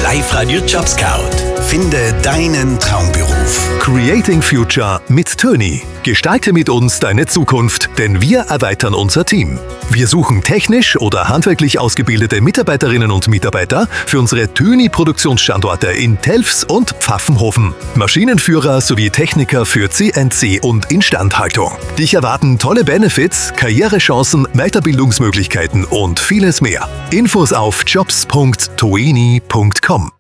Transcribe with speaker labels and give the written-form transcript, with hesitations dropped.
Speaker 1: Live-Radio Job Scout. Finde deinen Traumberuf.
Speaker 2: Creating Future mit Töni. Gestalte mit uns deine Zukunft, denn wir erweitern unser Team. Wir suchen technisch oder handwerklich ausgebildete Mitarbeiterinnen und Mitarbeiter für unsere Töni-Produktionsstandorte in Telfs und Pfaffenhofen, Maschinenführer sowie Techniker für CNC und Instandhaltung. Dich erwarten tolle Benefits, Karrierechancen, Weiterbildungsmöglichkeiten und vieles mehr. Infos auf jobs.toeni.com.